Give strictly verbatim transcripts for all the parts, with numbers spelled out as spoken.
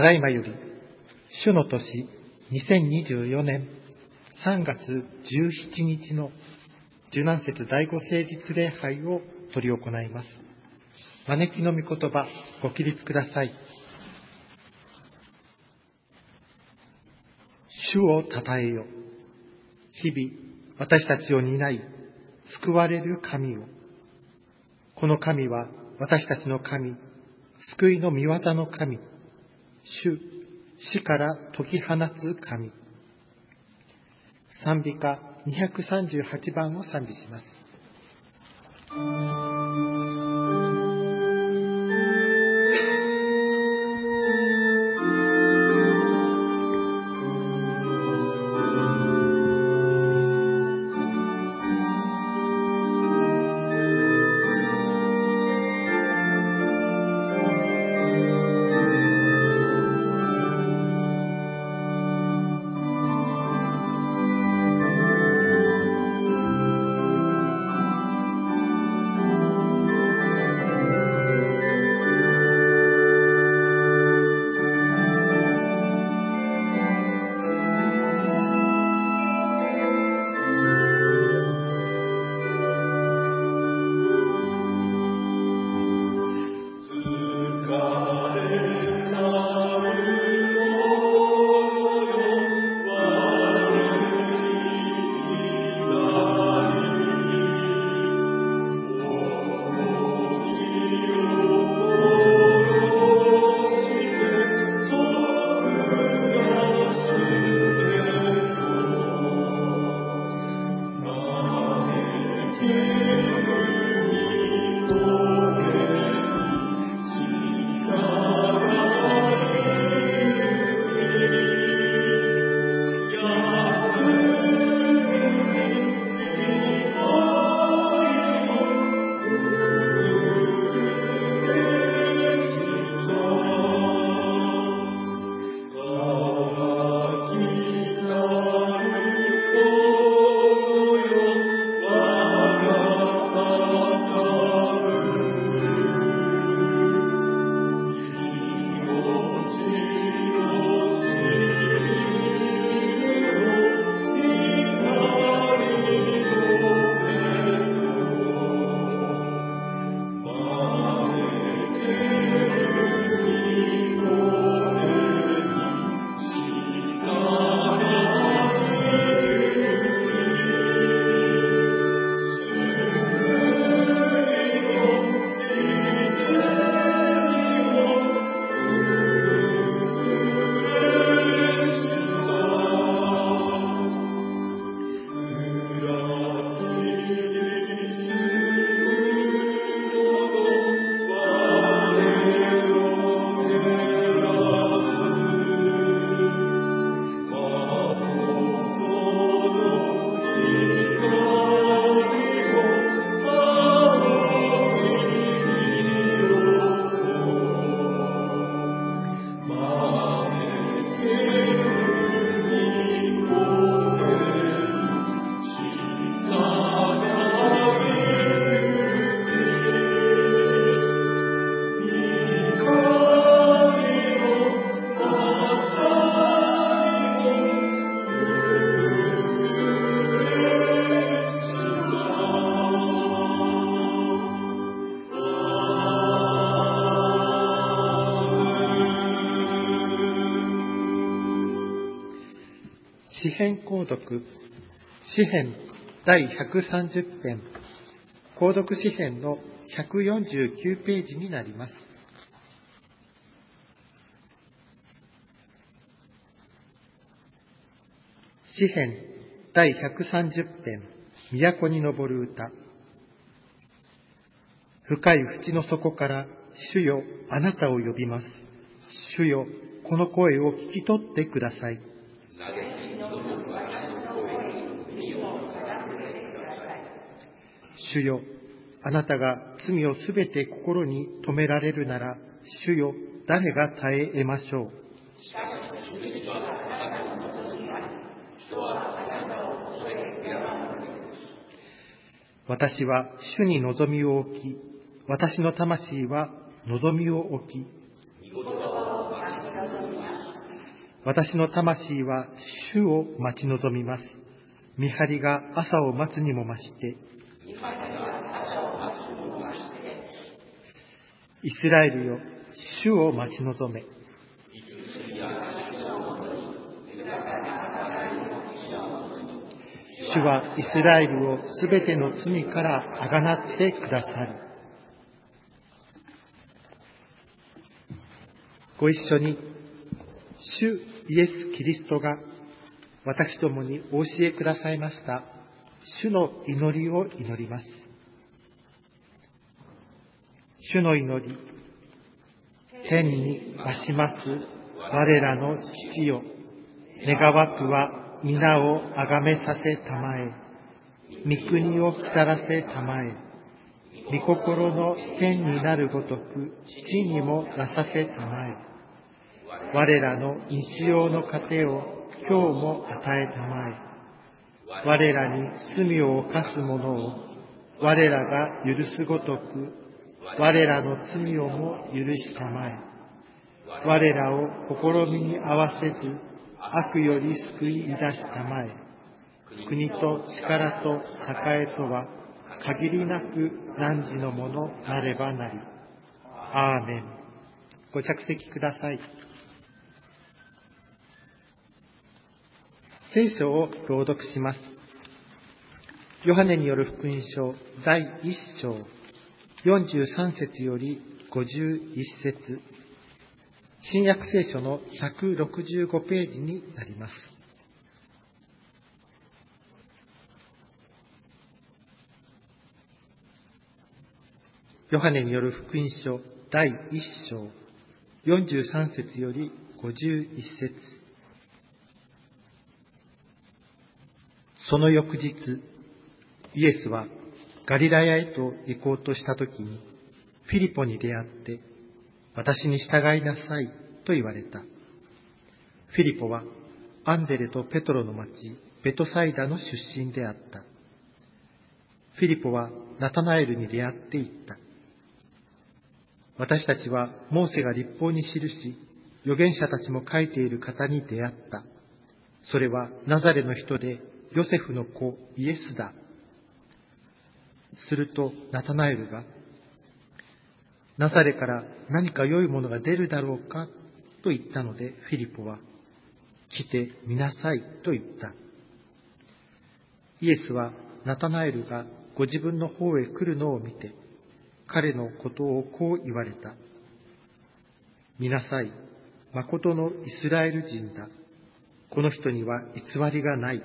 ただいまより、主の年にせんにじゅうよねんさんがつじゅうしちにちの受難節第五聖日礼拝を執り行います。招きの御言葉、ご起立ください。主をたたえよ。日々、私たちを担い、救われる神を。この神は、私たちの神、救いの御業の神、主、死から解き放つ神。賛美歌にひゃくさんじゅうはちばんを賛美します。詩編購読、詩編だいひゃくさんじゅっぺん、購読詩編のひゃくよんじゅうきゅうページになります。詩編だいひゃくさんじゅっぺん、都に昇る歌。深い淵の底から主よ、あなたを呼びます。主よ、この声を聞き取ってください。主よ、あなたが罪をすべて心に留められるなら、主よ、誰が耐え得ましょう。私は主に望みを置き、私の魂は望みを置き、 私の魂は主を待ち望みます。見張りが朝を待つにも増して、イスラエルよ、主を待ち望め。主はイスラエルをすべての罪からあがなってくださる。ご一緒に、主イエス・キリストが私どもにお教えくださいました主の祈りを祈ります。主の祈り。天に増します我らの父よ、願わくは皆をあがめさせたまえ、御国を来たらせたまえ、御心の天になるごとく地にもなさせたまえ、我らの日曜の糧を今日も与えたまえ、我らに罪を犯す者を我らが許すごとく我らの罪をも許したまえ、我らを試みに合わせず悪より救い出したまえ、国と力と栄とは限りなく汝のものなればなり。アーメン。ご着席ください。聖書を朗読します。ヨハネによる福音書だいいっ章よんじゅうさん節よりごじゅういち節、新約聖書のひゃくろくじゅうごページになります。ヨハネによる福音書だいいっ章よんじゅうさん節よりごじゅういち節。その翌日、イエスはガリラヤへと行こうとしたときに、フィリポに出会って、私に従いなさいと言われた。フィリポはアンデレとペトロの町ベトサイダの出身であった。フィリポはナタナエルに出会って言った。私たちはモーセが律法に記し、預言者たちも書いている方に出会った。それはナザレの人でヨセフの子イエスだ。するとナタナエルが、ナザレから何か良いものが出るだろうかと言ったので、フィリポは、来てみなさいと言った。イエスはナタナエルがご自分の方へ来るのを見て、彼のことをこう言われた。見なさい、まことのイスラエル人だ。この人には偽りがない。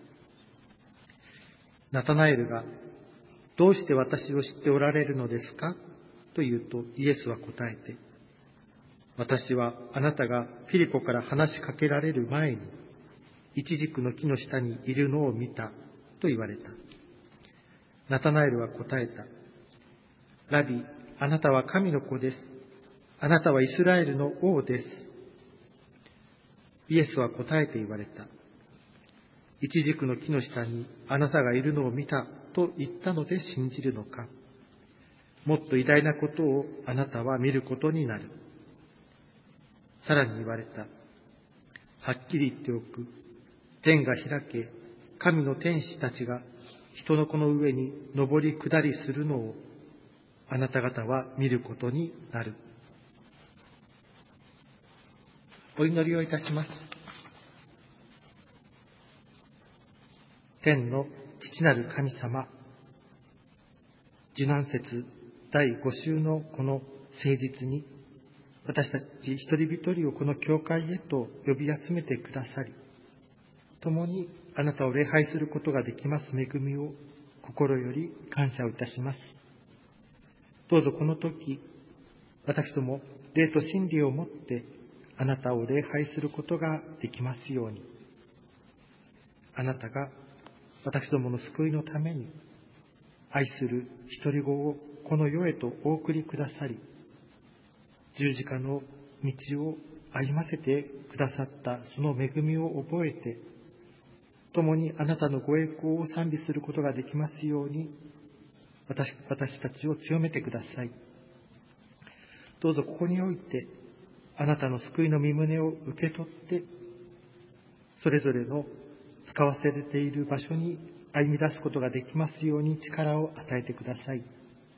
ナタナエルが、どうして私を知っておられるのですかと言うと、イエスは答えて、私はあなたがフィリポから話しかけられる前に、イチジクの木の下にいるのを見たと言われた。ナタナエルは答えた。ラビ、あなたは神の子です。あなたはイスラエルの王です。イエスは答えて言われた。イチジクの木の下にあなたがいるのを見たと言ったので信じるのか。もっと偉大なことをあなたは見ることになる。さらに言われた。はっきり言っておく。天が開け、神の天使たちが人の子の上に上り下りするのをあなた方は見ることになる。お祈りをいたします。天の父なる神様、受難節だいご週のこの聖日に、私たち一人一人をこの教会へと呼び集めてくださり、共にあなたを礼拝することができます恵みを心より感謝をいたします。どうぞこの時、私ども霊と真理をもってあなたを礼拝することができますように。あなたが私どもの救いのために愛する一人子をこの世へとお送りくださり、十字架の道を歩ませてくださったその恵みを覚えて、共にあなたのご栄光を賛美することができますように、私、私たちを強めてください。どうぞここにおいて、あなたの救いの御胸を受け取って、 それぞれの使わされている場所に歩み出すことができますように力を与えてください。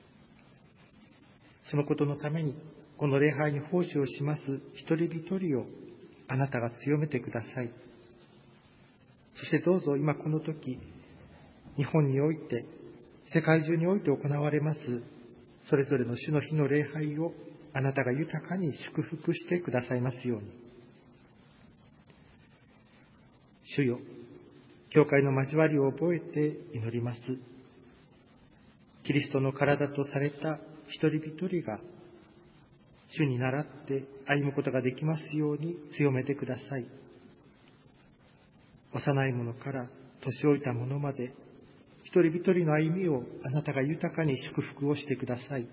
そのことのために、この礼拝に奉仕をします一人一人をあなたが強めてください。そしてどうぞ今この時、日本において、世界中において行われます、それぞれの主の日の礼拝をあなたが豊かに祝福してくださいますように。主よ、教会の交わりを覚えて祈ります。キリストの体とされた一人一人が、主に倣って歩むことができますように強めてください。幼い者から年老いた者まで、一人一人の歩みをあなたが豊かに祝福をしてください。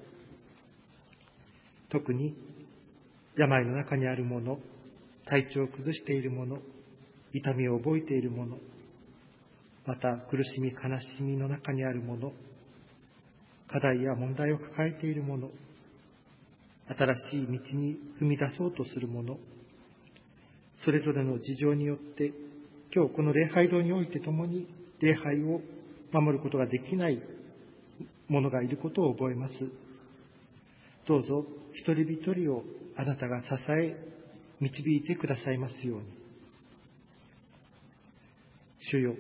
特に病の中にある者、体調を崩している者、痛みを覚えている者、また苦しみ悲しみの中にある者、課題や問題を抱えている者、新しい道に踏み出そうとする者、それぞれの事情によって今日この礼拝堂において共に礼拝を守ることができない者がいることを覚えます。どうぞ一人一人をあなたが支え導いてくださいますように。主よ、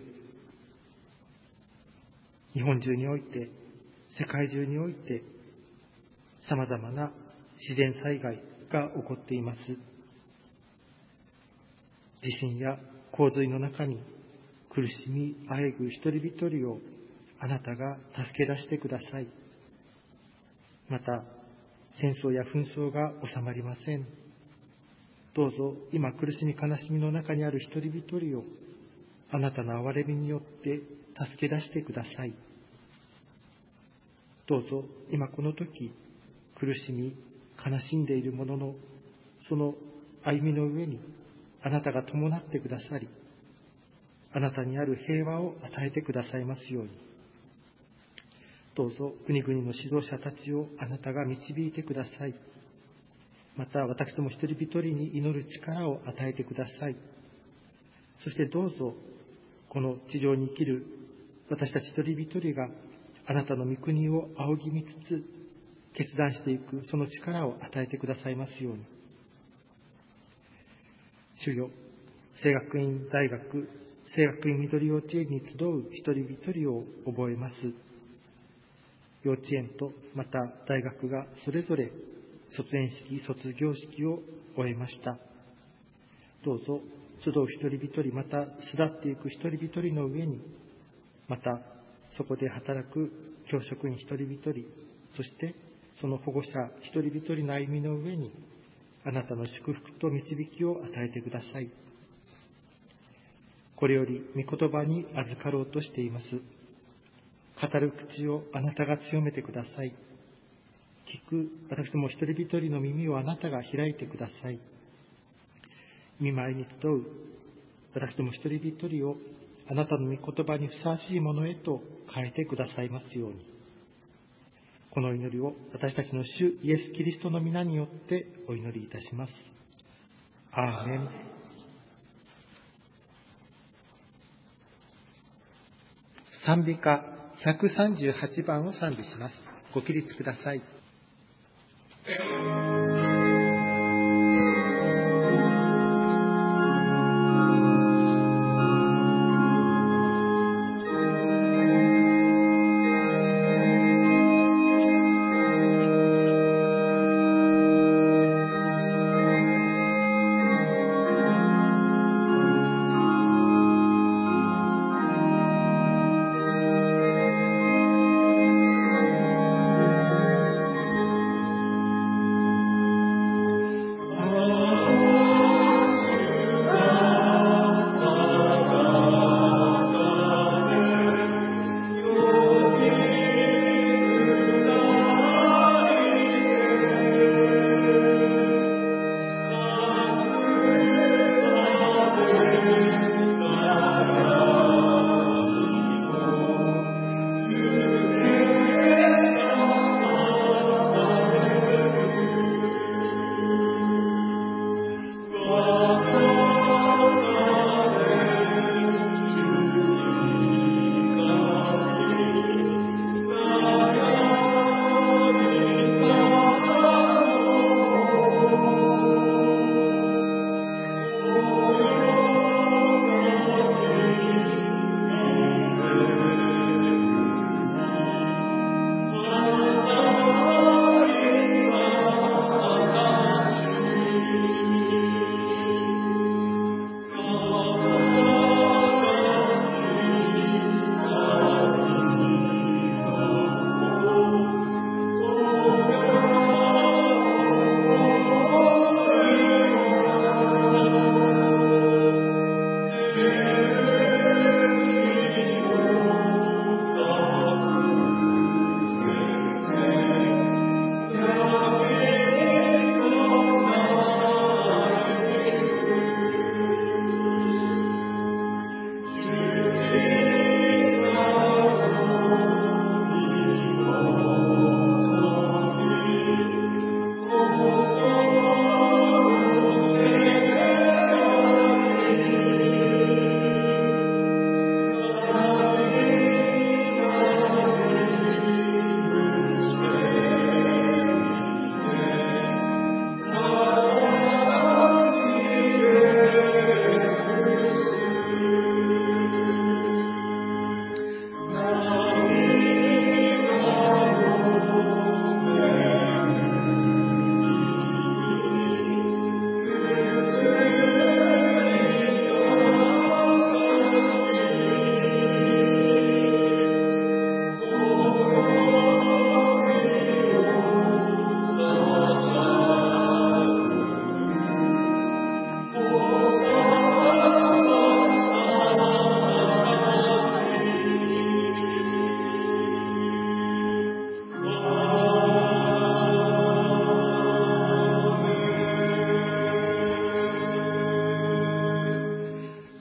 日本中において世界中においてさまざまな自然災害が起こっています。地震や洪水の中に苦しみあえぐ一人一人をあなたが助け出してください。また戦争や紛争が収まりません。どうぞ今苦しみ悲しみの中にある一人一人をあなたの憐れみによって助け出してください。どうぞ今この時苦しみ悲しんでいる者のその歩みの上にあなたが伴ってくださり、あなたにある平和を与えてくださいますように。どうぞ国々の指導者たちをあなたが導いてください。また私ども一人一人に祈る力を与えてください。そしてどうぞこの地上に生きる私たち一人一人があなたの御国を仰ぎ見つつ決断していくその力を与えてくださいますように。主よ、聖学院大学、聖学院緑幼稚園に集う一人一人を覚えます。幼稚園とまた大学がそれぞれ卒園式、卒業式を終えました。どうぞ集う一人一人、また巣立っていく一人一人の上に、またそこで働く教職員一人一人、そしてその保護者一人一人の歩みの上にあなたの祝福と導きを与えてください。これより御言葉に預かろうとしています。語る口をあなたが強めてください。聞く私ども一人一人の耳をあなたが開いてください。見舞いに集う私ども一人一人をあなたの御言葉にふさわしいものへと変えてくださいますように。この祈りを私たちの主イエス・キリストの皆によってお祈りいたします。アーメン。賛美歌ひゃくさんじゅうはちばんを賛美します。ご起立ください。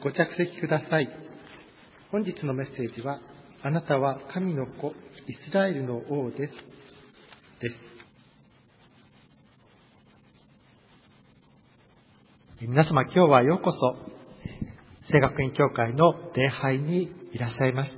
ご着席ください。本日のメッセージは、あなたは神の子、イスラエルの王です。です。皆様、今日はようこそ、聖学院教会の礼拝にいらっしゃいました。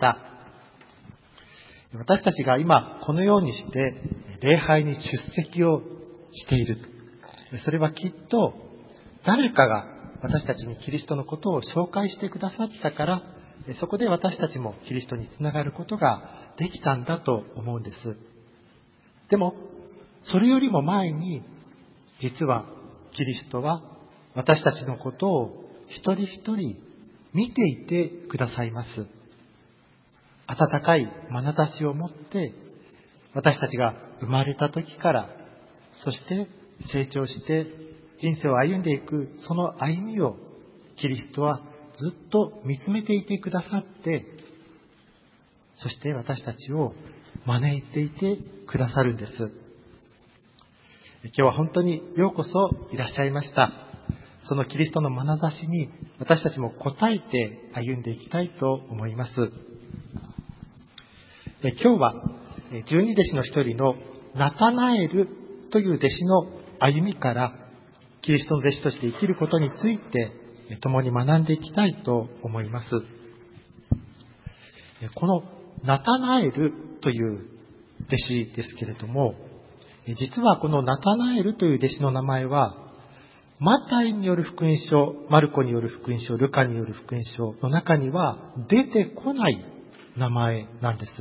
私たちが今、このようにして礼拝に出席をしている。それはきっと、誰かが私たちにキリストのことを紹介してくださったから、そこで私たちもキリストにつながることができたんだと思うんです。でも、それよりも前に、実はキリストは私たちのことを一人一人見ていてくださいます。温かい眼差しを持って、私たちが生まれた時から、そして成長して人生を歩んでいくその歩みをキリストはずっと見つめていてくださって、そして私たちを招いていてくださるんです。今日は本当にようこそいらっしゃいました。そのキリストの眼差しに私たちも応えて歩んでいきたいと思います。今日は十二弟子の一人のナタナエルという弟子の歩みからキリストの弟子として生きることについて共に学んでいきたいと思います。このナタナエルという弟子ですけれども、実はこのナタナエルという弟子の名前は、マタイによる福音書、マルコによる福音書、ルカによる福音書の中には出てこない名前なんです。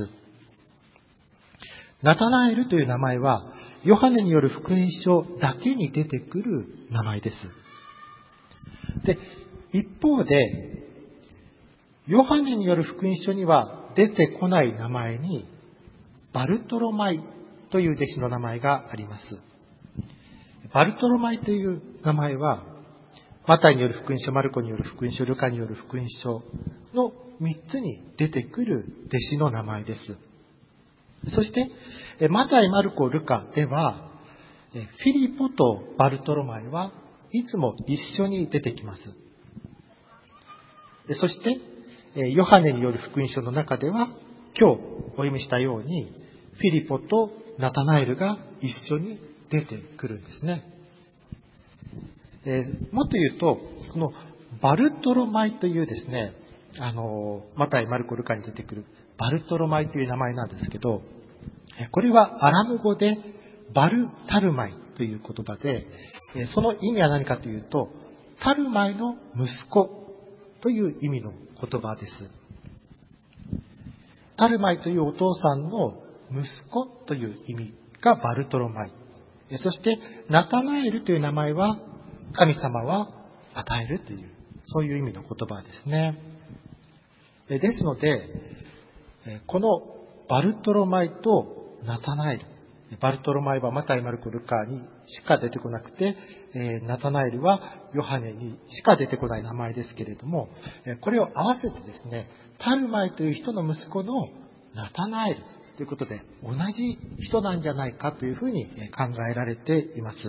ナタナエルという名前は、ヨハネによる福音書だけに出てくる名前です。で、一方で、ヨハネによる福音書には出てこない名前に、バルトロマイという弟子の名前があります。バルトロマイという名前は、マタイによる福音書、マルコによる福音書、ルカによる福音書の三つに出てくる弟子の名前です。そして、マタイ、マルコ、ルカでは、フィリポとバルトロマイはいつも一緒に出てきます。そして、ヨハネによる福音書の中では、今日お読みしたように、フィリポとナタナエルが一緒に出てくるんですね。えー、もっと言うと、このバルトロマイというですね、あの、マタイ、マルコ、ルカに出てくるバルトロマイという名前なんですけど、これはアラム語でバルタルマイという言葉で、その意味は何かというと、タルマイの息子という意味の言葉です。タルマイというお父さんの息子という意味がバルトロマイ。そしてナタナエルという名前は神様は与えるという、そういう意味の言葉ですね。ですので、このバルトロマイとナタナエル、バルトロマイはマタイ、マルコ、ルカにしか出てこなくて、ナタナエルはヨハネにしか出てこない名前ですけれども、これを合わせてですね、タルマイという人の息子のナタナエルということで、同じ人なんじゃないかというふうに考えられています。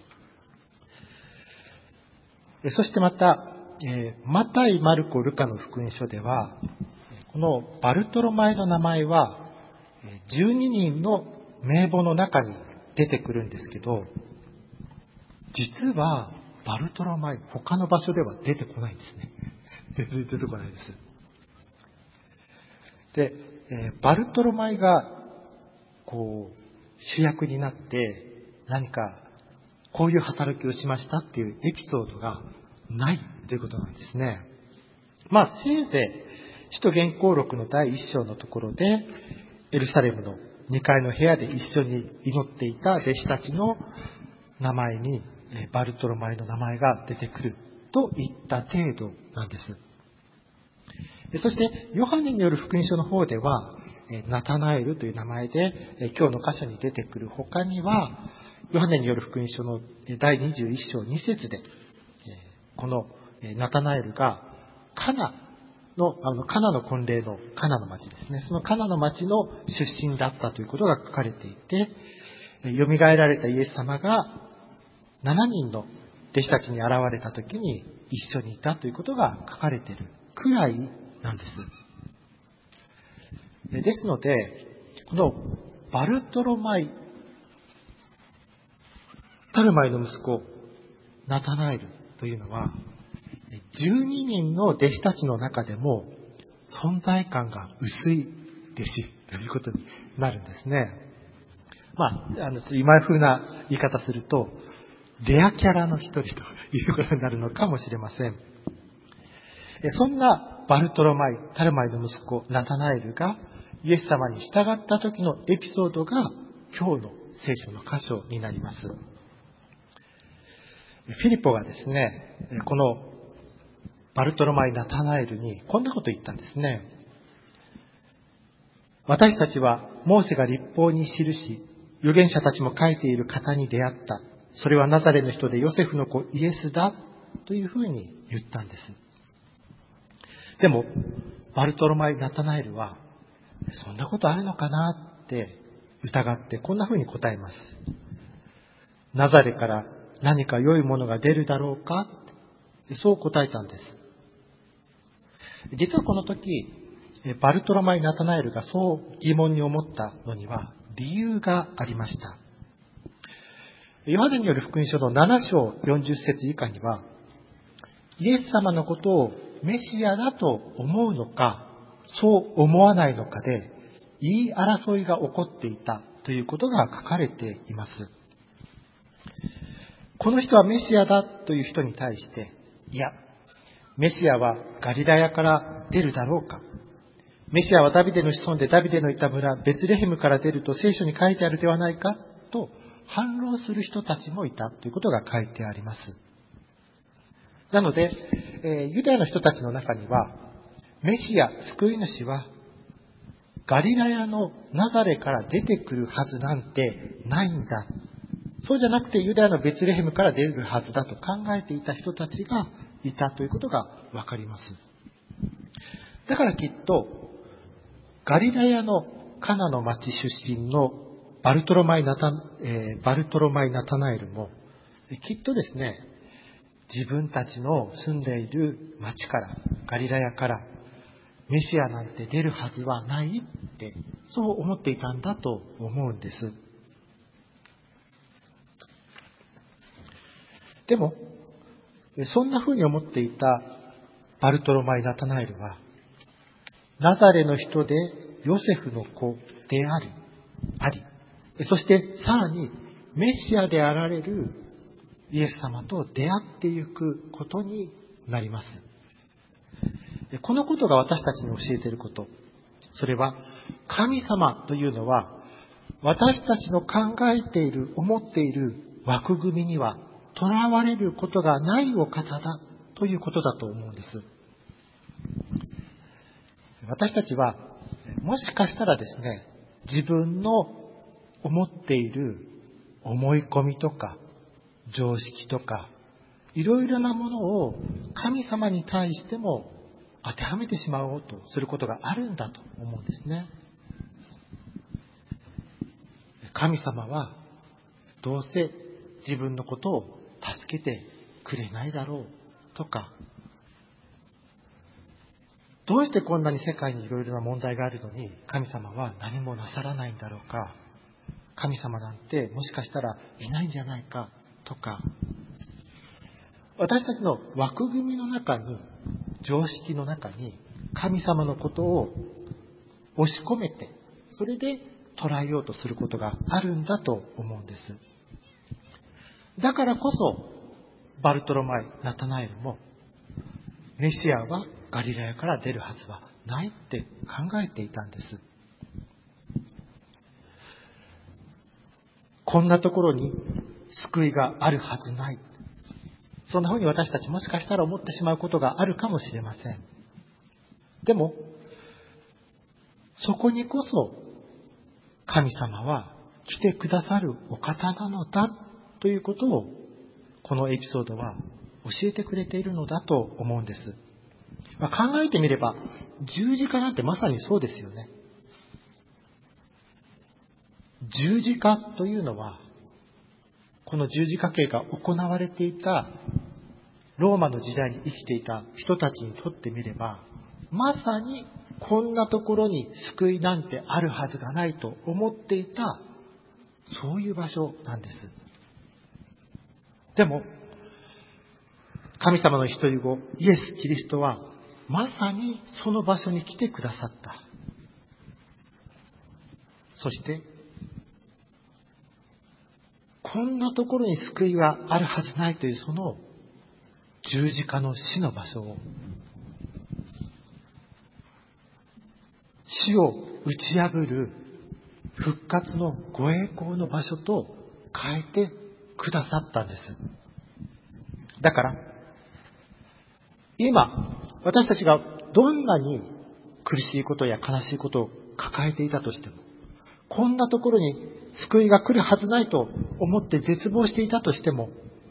そしてまた、マタイ、マルコ、ルカの福音書では、このバルトロマイの名前は、じゅうににんの名簿の中に出てくるんですけど、実はバルトロマイ、他の場所では出てこないんですね。出てこないです。で、バルトロマイがこう主役になって何かこういう働きをしましたっていうエピソードがないということなんですね。まあせいぜい使徒言行録のだいいっ章のところでエルサレムのにかいの部屋で一緒に祈っていた弟子たちの名前にバルトロマイの名前が出てくるといった程度なんです。そしてヨハネによる福音書の方ではナタナエルという名前で今日の箇所に出てくる他には、ヨハネによる福音書のだいにじゅういっ章に節でこのナタナエルがカナの、あの、カナの婚礼のカナの町ですね。そのカナの町の出身だったということが書かれていて、蘇られたイエス様がななにんの弟子たちに現れたときに、 一緒にいたということが書かれているくらいなんです。ですので、このバルトロマイ、タルマイの息子、ナタナエルというのは、じゅうににんの弟子たちの中でも存在感が薄い弟子ということになるんですね。まあ、あの、今風な言い方すると、レアキャラの一人ということになるのかもしれません。そんなバルトロマイ、タルマイの息子、ナタナエルがイエス様に従った時のエピソードが今日の聖書の箇所になります。フィリポがですね、このバルトロマイ、ナタナエルにこんなこと言ったんですね。私たちはモーセが律法に記し、預言者たちも書いている方に出会った。それはナザレの人でヨセフの子イエスだというふうに言ったんです。でも、バルトロマイ・ナタナエルは、そんなことあるのかなって疑ってこんなふうに答えます。ナザレから何か良いものが出るだろうか、そう答えたんです。実はこの時、バルトロマイ・ナタナエルがそう疑問に思ったのには理由がありました。ヨハネによる福音書のなな章よんじゅっ節以下には、イエス様のことをメシアだと思うのか、そう思わないのかで言い争いが起こっていたということが書かれています。この人はメシアだという人に対して、いや、メシアはガリラヤから出るだろうか。メシアはダビデの子孫でダビデのいた村、ベツレヘムから出ると聖書に書いてあるではないかと反論する人たちもいたということが書いてあります。なので、えー、ユダヤの人たちの中には、メシア、救い主は、ガリラヤのナザレから出てくるはずなんてないんだ。そうじゃなくてユダヤのベツレヘムから出るはずだと考えていた人たちがいたということがわかります。だからきっと、ガリラヤのカナの町出身のバルトロマイナタ、えー、バルトロマイナタナエルも、きっとですね、自分たちの住んでいる町から、ガリラヤから、メシアなんて出るはずはないって、そう思っていたんだと思うんです。でも、そんな風に思っていたバルトロマイ・ナタナエルは、ナザレの人でヨセフの子であり、あり、そしてさらにメシアであられるイエス様と出会っていくことになります。このことが私たちに教えていること、それは神様というのは私たちの考えている、思っている枠組みにはとらわれることがないお方だということだと思うんです。私たちはもしかしたらですね、自分の思っている思い込みとか常識とかいろいろなものを神様に対しても当てはめてしまおうとすることがあるんだと思うんですね。神様はどうせ自分のことを助けてくれないだろうとか、どうしてこんなに世界にいろいろな問題があるのに神様は何もなさらないんだろうか、神様なんてもしかしたらいないんじゃないかとか、私たちの枠組みの中に、常識の中に神様のことを押し込めて、それで捉えようとすることがあるんだと思うんです。だからこそバルトロマイ・ナタナエルもメシアはガリラヤから出るはずはないって考えていたんです。こんなところに救いがあるはずない、そんなふうに私たちもしかしたら思ってしまうことがあるかもしれません。でもそこにこそ神様は来てくださるお方なのだということをこのエピソードは教えてくれているのだと思うんです。まあ、考えてみれば十字架なんてまさにそうですよね。十字架というのはこの十字架刑が行われていたローマの時代に生きていた人たちにとってみれば、まさにこんなところに救いなんてあるはずがないと思っていた、そういう場所なんです。でも、神様の一人子、イエス・キリストは、まさにその場所に来てくださった。そして、こんなところに救いはあるはずないというその十字架の死の場所を、死を打ち破る復活のご栄光の場所と変えてくださったんです。だから、今、私たちがどんなに苦しいことや悲しいことを抱えていたとしても、こんなところに救いが来るはずないと思って絶望していたとしても、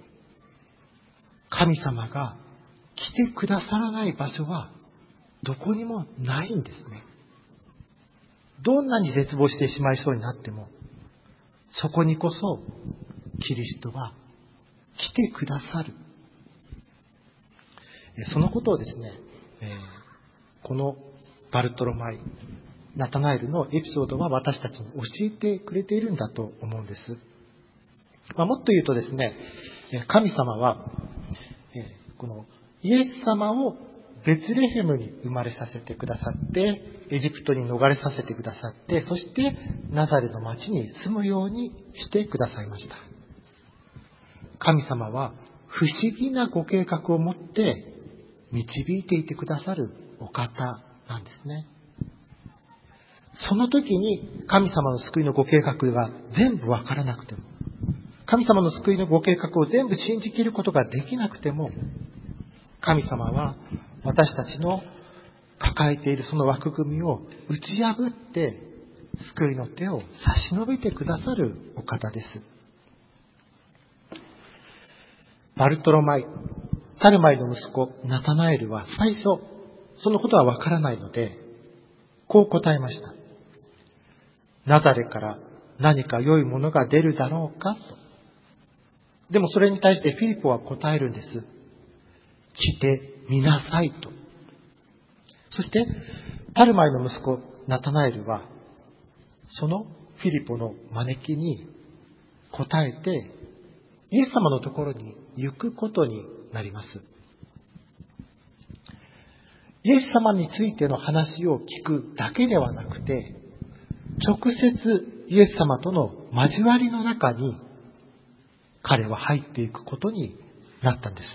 神様が来てくださらない場所はどこにもないんですね。どんなに絶望してしまいそうになっても、そこにこそキリストは来てくださる。そのことをですね、えー、このバルトロマイ、ナタナエルのエピソードは私たちに教えてくれているんだと思うんです。まあ、もっと言うとですね、神様は、えー、このイエス様をベツレヘムに生まれさせてくださって、エジプトに逃れさせてくださって、そしてナザレの町に住むようにしてくださいました。神様は不思議なご計画を持って導いていてくださるお方なんですね。その時に神様の救いのご計画が全部わからなくても、神様の救いのご計画を全部信じきることができなくても、神様は私たちの抱えているその枠組みを打ち破って救いの手を差し伸べてくださるお方です。バルトロマイ、タルマイの息子ナタナエルは最初そのことはわからないので、こう答えました。ナザレから何か良いものが出るだろうかと。でもそれに対してフィリポは答えるんです。来てみなさいと。そしてタルマイの息子ナタナエルはそのフィリポの招きに応えてイエス様のところに行くことになります。イエス様についての話を聞くだけではなくて、直接イエス様との交わりの中に彼は入っていくことになったんです。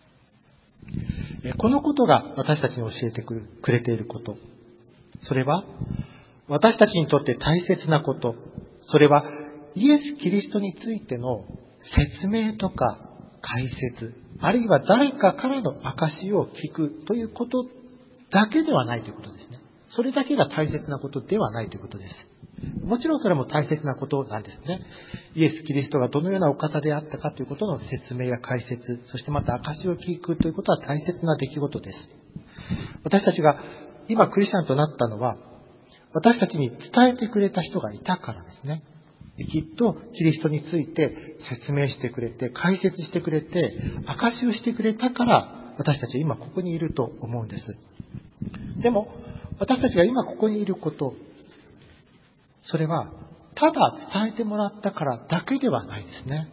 このことが私たちに教えてくれていること。それは私たちにとって大切なこと。それはイエス・キリストについての説明とか解説、あるいは誰かからの証を聞くということだけではないということですね。それだけが大切なことではないということです。もちろんそれも大切なことなんですね。イエス・キリストがどのようなお方であったかということの説明や解説、そしてまた証を聞くということは大切な出来事です。私たちが今クリスチャンとなったのは、私たちに伝えてくれた人がいたからですね。きっとキリストについて説明してくれて、解説してくれて、証をしてくれたから私たちは今ここにいると思うんです。でも私たちが今ここにいること、それはただ伝えてもらったからだけではないですね。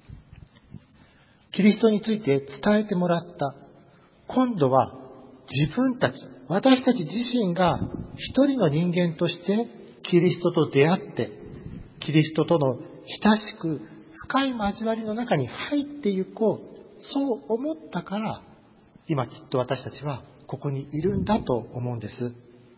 キリストについて伝えてもらった。今度は自分たち、私たち自身が一人の人間としてキリストと出会って、キリストとの親しく深い交わりの中に入っていこう。そう思ったから、今きっと私たちはここにいるんだと思うんです。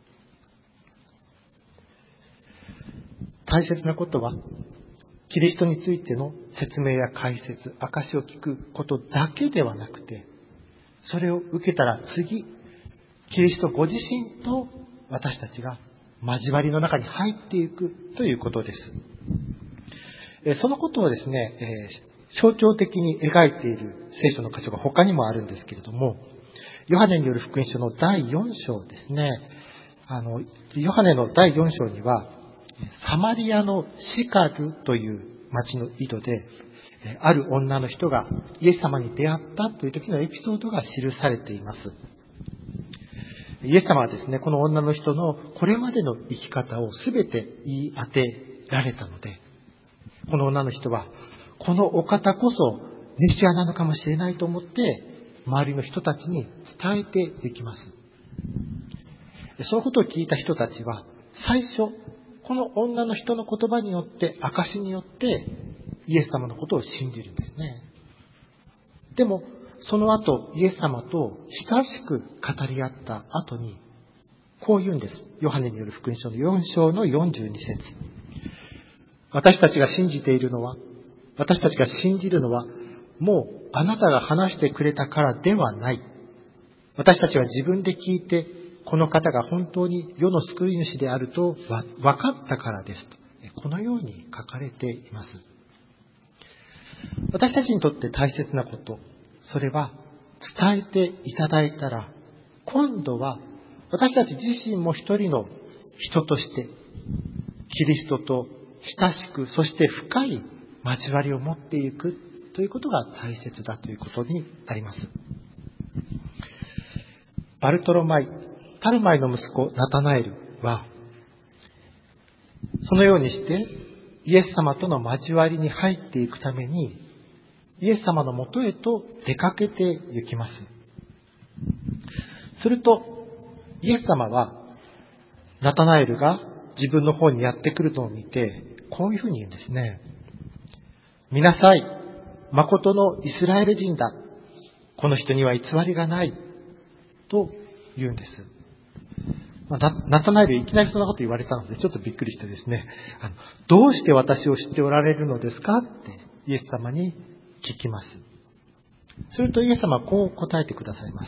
大切なことは、キリストについての説明や解説、証を聞くことだけではなくて、それを受けたら次、キリストご自身と私たちが交わりの中に入っていくということです。そのことをですね、象徴的に描いている聖書の箇所が他にもあるんですけれども、ヨハネによる福音書のだいよん章ですね。あの、ヨハネのだいよん章には、サマリアのシカルという町の井戸で、 ある女の人がイエス様に出会ったという時のエピソードが記されています。イエス様はですね、この女の人のこれまでの生き方をすべて言い当てられたので、この女の人はこのお方こそメシアなのかもしれないと思って周りの人たちに伝えていきます。そのことを聞いた人たちは最初この女の人の言葉によって、証によってイエス様のことを信じるんですね。でもその後イエス様と親しく語り合った後にこう言うんです。ヨハネによる福音書のよん章のよんじゅうに節。私たちが信じているのは、私たちが信じるのはもうあなたが話してくれたからではない。私たちは自分で聞いてこの方が本当に世の救い主であると分かったからですと、このように書かれています。私たちにとって大切なこと、それは伝えていただいたら、今度は私たち自身も一人の人としてキリストと親しく、そして深い交わりを持っていくということが大切だということになります。バルトロマイ、タルマイの息子ナタナエルはそのようにしてイエス様との交わりに入っていくためにイエス様のもとへと出かけて行きます。するとイエス様はナタナエルが自分の方にやってくるのを見てこういうふうに言うんですね。見なさい、誠のイスラエル人だ。この人には偽りがないと言うんです。まあ、ナタナエルいきなりそんなこと言われたのでちょっとびっくりしてですね、あのどうして私を知っておられるのですかってイエス様に聞きます。するとイエス様はこう答えてくださいます。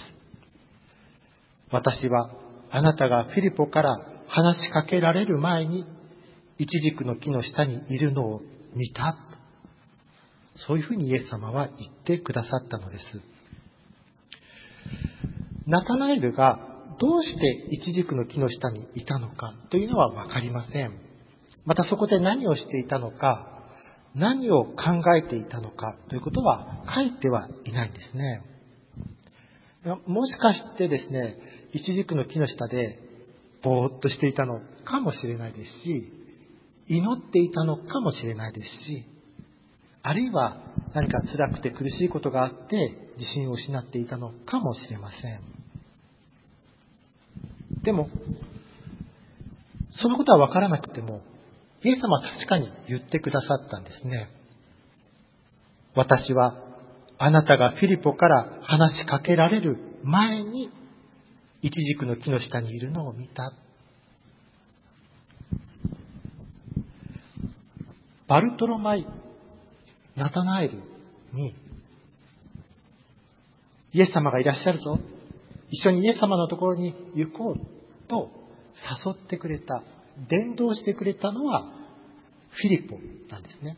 私はあなたがフィリポから話しかけられる前にイチジクの木の下にいるのを見た。そういうふうにイエス様は言ってくださったのです。ナタナエルがどうしてイチジクの木の下にいたのかというのはわかりません。またそこで何をしていたのか、何を考えていたのかということは書いてはいないんですね。もしかしてですね、イチジクの木の下でぼーっとしていたのかもしれないですし、祈っていたのかもしれないですし、あるいは何か辛くて苦しいことがあって自信を失っていたのかもしれません。でもそのことは分からなくてもイエス様は確かに言ってくださったんですね。私はあなたがフィリポから話しかけられる前にイチジクの木の下にいるのを見た。バルトロマイ、ナタナエルにイエス様がいらっしゃるぞ、一緒にイエス様のところに行こうと誘ってくれた、伝道してくれたのはフィリポなんですね。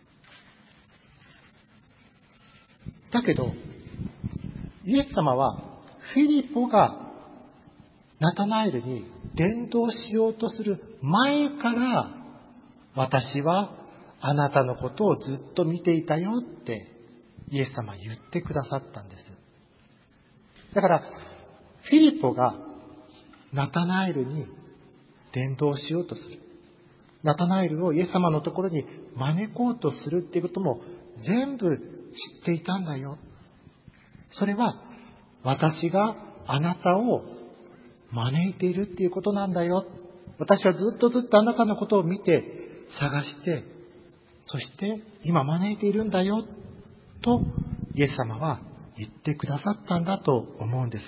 だけどイエス様はフィリポがナタナエルに伝道しようとする前から、私はあなたのことをずっと見ていたよってイエス様は言ってくださったんです。だからフィリポがナタナエルに伝道しようとする、ナタナエルをイエス様のところに招こうとするっていうことも全部知っていたんだよ。それは私があなたを招いているっていうことなんだよ。私はずっとずっとあなたのことを見て探して、そして今招いているんだよとイエス様は言ってくださったんだと思うんです。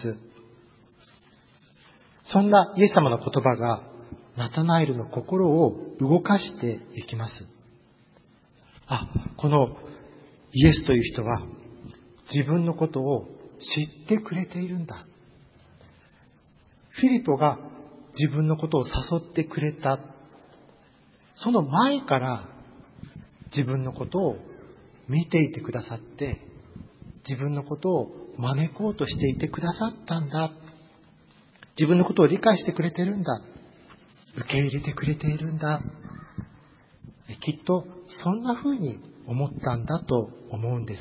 そんなイエス様の言葉がナタナエルの心を動かしていきます。あ、このイエスという人は自分のことを知ってくれているんだ。フィリポが自分のことを誘ってくれた。その前から自分のことを見ていてくださって、自分のことを招こうとしていてくださったんだ。自分のことを理解してくれてるんだ。受け入れてくれているんだ。きっとそんな風に思ったんだと思うんです。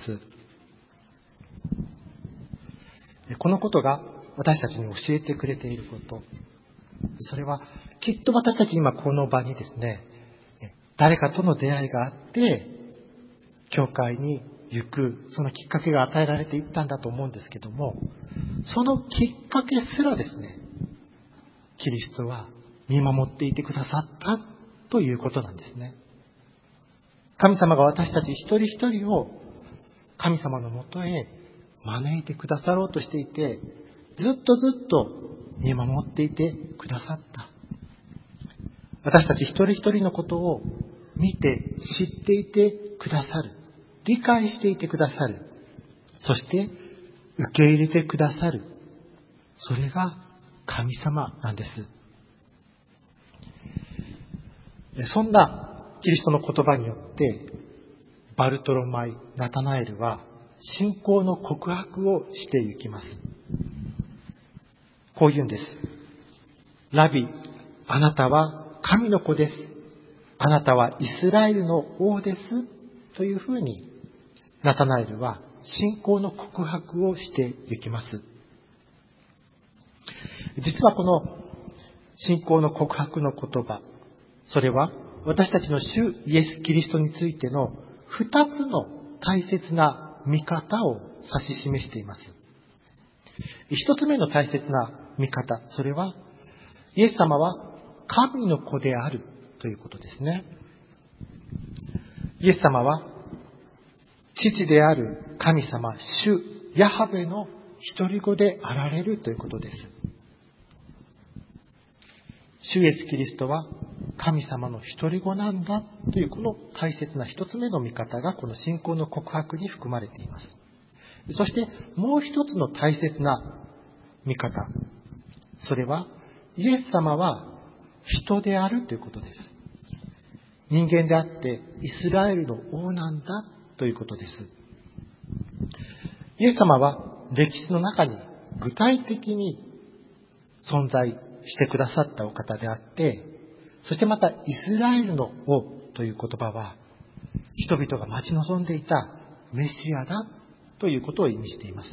このことが私たちに教えてくれていること、それはきっと私たち今この場にですね、誰かとの出会いがあって教会に行く、そのきっかけが与えられていったんだと思うんですけども、そのきっかけすらですね、キリストは見守っていてくださったということなんですね。神様が私たち一人一人を神様のもとへ招いてくださろうとしていて、ずっとずっと見守っていてくださった。私たち一人一人のことを見て知っていてくださる。理解していてくださる。そして受け入れてくださる。それが神様なんです。そんなキリストの言葉によってバルトロマイ、ナタナエルは信仰の告白をしていきます。こう言うんです。ラビ、あなたは神の子です。あなたはイスラエルの王です。というふうにナタナエルは信仰の告白をしていきます。実はこの信仰の告白の言葉、それは私たちの主イエス・キリストについての二つの大切な見方を指し示しています。一つ目の大切な見方、それはイエス様は神の子であるということですね。イエス様は父である神様、主ヤハベの一人子であられるということです。主イエス・キリストは神様の一人子なんだというこの大切な一つ目の見方がこの信仰の告白に含まれています。そしてもう一つの大切な見方、それはイエス様は人であるということです。人間であってイスラエルの王なんだということです。イエス様は歴史の中に具体的に存在してくださったお方であって、そしてまたイスラエルの王という言葉は人々が待ち望んでいたメシアだということを意味しています。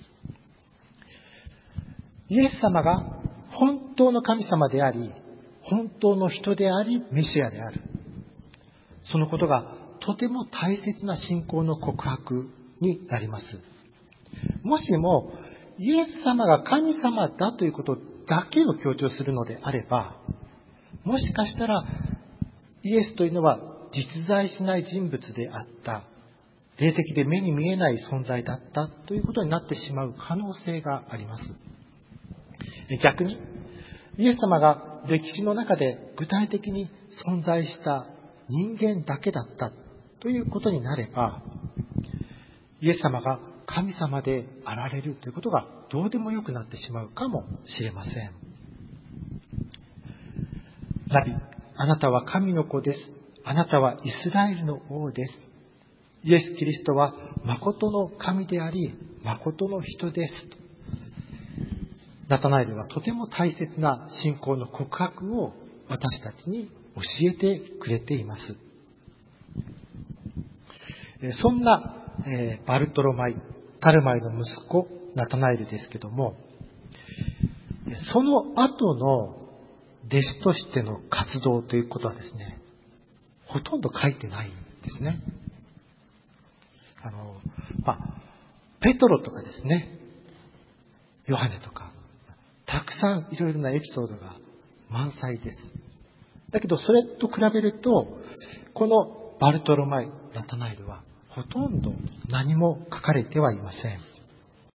イエス様が本当の神様であり、本当の人であり、メシアである。そのことがとても大切な信仰の告白になります。もしもイエス様が神様だということだけを強調するのであれば、もしかしたらイエスというのは実在しない人物であった、霊的で目に見えない存在だったということになってしまう可能性があります。逆にイエス様が歴史の中で具体的に存在した人間だけだったということになれば、イエス様が神様であられるということがどうでもよくなってしまうかもしれません。ラビ、あなたは神の子です。あなたはイスラエルの王です。イエス・キリストは誠の神であり、誠の人です。ナタナエルはとても大切な信仰の告白を私たちに教えてくれています。そんな、えー、バルトロマイ、タルマイの息子ナタナエルですけども、その後の弟子としての活動ということはですね、ほとんど書いてないんですね。あの、まあ、ペトロとかですね、ヨハネとか、たくさんいろいろなエピソードが満載です。だけどそれと比べると、このバルトロマイ、ナタナエルはほとんど何も書かれてはいません。